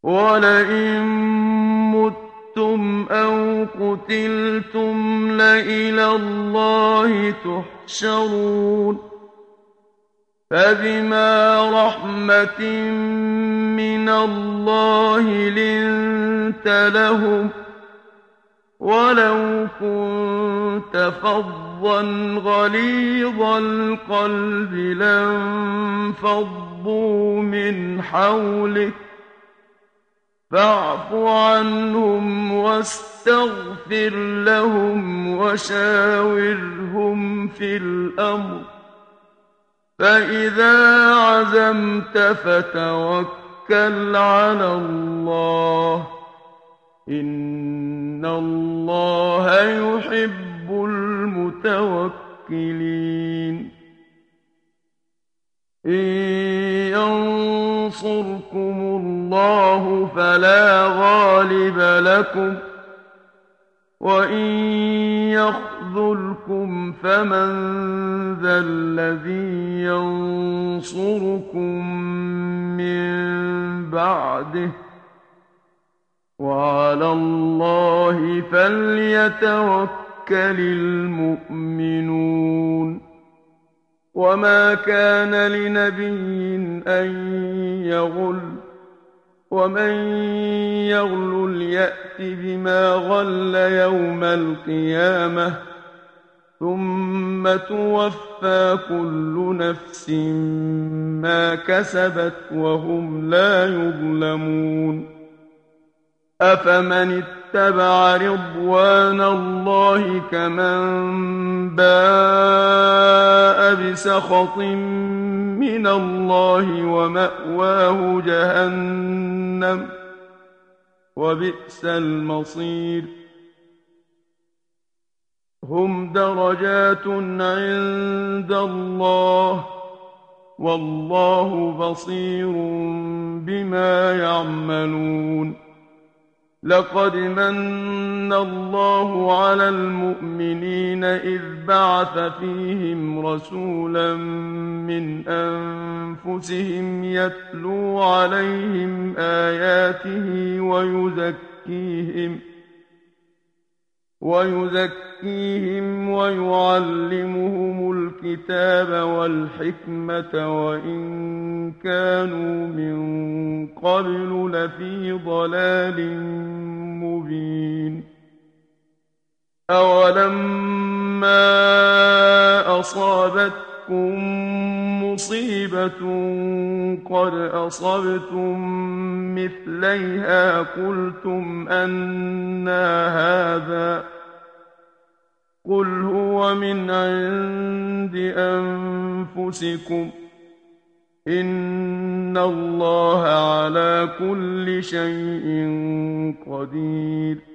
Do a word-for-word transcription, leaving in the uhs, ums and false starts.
وَلَئِن مُّتُّمْ أَوْ قُتِلْتُمْ لَإِلَى اللَّهِ تُحْشَرُونَ فَبِمَا رَحْمَةٍ مِّنَ اللَّهِ لِنتَ لَهُمْ وَلَوْ كُنتَ فَظًّا غَلِيظَ الْقَلْبِ لَانفَضُّوا مِنْ حَوْلِكَ فَاعْفُ عَنْهُمْ وَاسْتَغْفِرْ لَهُمْ وَشَاوِرْهُمْ فِي الْأَمْرِ فَإِذَا عَزَمْتَ فَتَوَكَّلْ عَلَى اللَّهِ ۚ إِنَّ اللَّهَ يُحِبُّ الْمُتَوَكِّلِينَ إِن يَنصُرْكُمُ اللَّهُ فَلَا غَالِبَ لَكُمْ وَإِن يَخْذُلْكُمْ فَمَن ذَا الَّذِي يَنصُرُكُم مِّن بَعْدِهِ ۗ وَعَلَى اللَّهِ فَلْيَتَوَكَّلِ الْمُؤْمِنُونَ وَمَا كَانَ لِنَبِيٍّ أَن يَغُلَّ ۚ وَمَن يَغْلُلْ يَأْتِ بِمَا غَلَّ يَوْمَ الْقِيَامَةِ ۚ ثُمَّ تُوَفَّىٰ كُلُّ نَفْسٍ مَّا كَسَبَتْ وَهُمْ لَا يُظْلَمُونَ أَفَمَنِ اتَّبَعَ رِضْوَانَ اللَّهِ كَمَن بَاءَ بِسَخَطٍ مِّنَ اللَّهِ وَمَأْوَاهُ جَهَنَّمُ ۚ وَبِئْسَ الْمَصِيرُ هُمْ دَرَجَاتٌ عِندَ اللَّهِ ۗ وَاللَّهُ بَصِيرٌ بِمَا يَعْمَلُونَ لَقَدْ مَنَّ اللَّهُ عَلَى الْمُؤْمِنِينَ إِذْ بَعَثَ فِيهِمْ رَسُولًا مِّنْ أَنفُسِهِمْ يَتْلُو عَلَيْهِمْ آيَاتِهِ وَيُزَكِّيهِمْ وَيُزَكِّيهِمْ وَيُعَلِّمُهُمُ الْكِتَابَ وَالْحِكْمَةَ وَإِن كَانُوا مِن قَبْلُ لَفِي ضَلَالٍ مُّبِينٍ أَوَلَمَّا أَصَابَتْكُم مُّصِيبَةٌ قَدْ أَصَبْتُم مِّثْلَيْهَا قُلْتُمْ أَنَّىٰ هَٰذَا ۖ قُلْ هُوَ مِنْ عِندِ أَنفُسِكُمْ ۗ إِنَّ اللَّهَ عَلَىٰ كُلِّ شَيْءٍ قَدِيرٌ